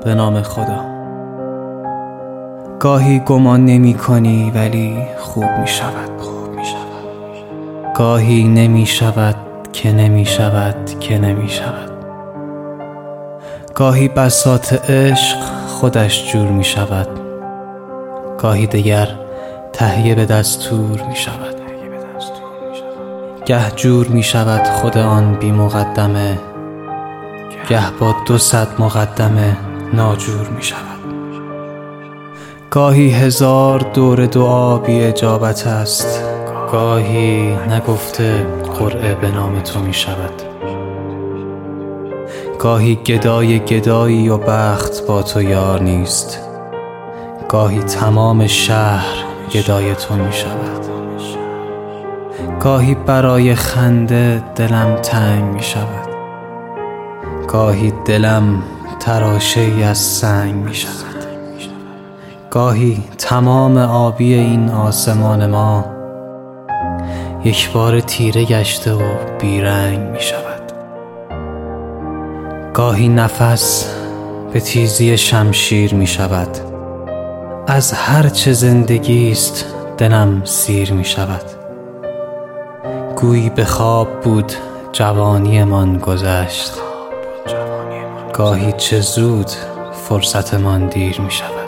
به نام خدا. گاهی گمان نمی کنی ولی خوب می شود. گاهی نمی شود که نمی شود که نمی شود. گاهی بساط عشق خودش جور می شود. گاهی دگر تهیه به دستور می شود. گه جور می شود خود آن بی مقدمه، گه با 200 مقدمه ناجور می شود. گاهی 1000 دور دعا بی اجابت است، گاهی نگفته قرعه به نام تو می شود. گاهی گدای گدایی و بخت با تو یار نیست، گاهی تمام شهر گدای تو می شود. گاهی برای خنده دلم تنگ می شود، گاهی دلم تراشه‌ای از سنگ می شود. گاهی تمام آبی این آسمان ما یک بار تیره گشته و بیرنگ می شود. گاهی نفس به تیزی شمشیر می شود. از هر چه زندگی است دلم سیر می شود. گویی به خواب بود جوانی من گذشت، گاهی چه زود فرصت من دیر می شود.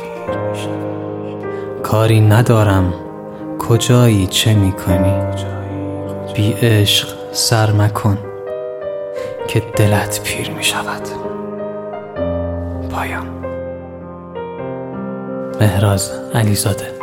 کاری ندارم کجایی چه می کنی، بی عشق سر مکن که دلت پیر می شود. پایان. مهراز علیزاده.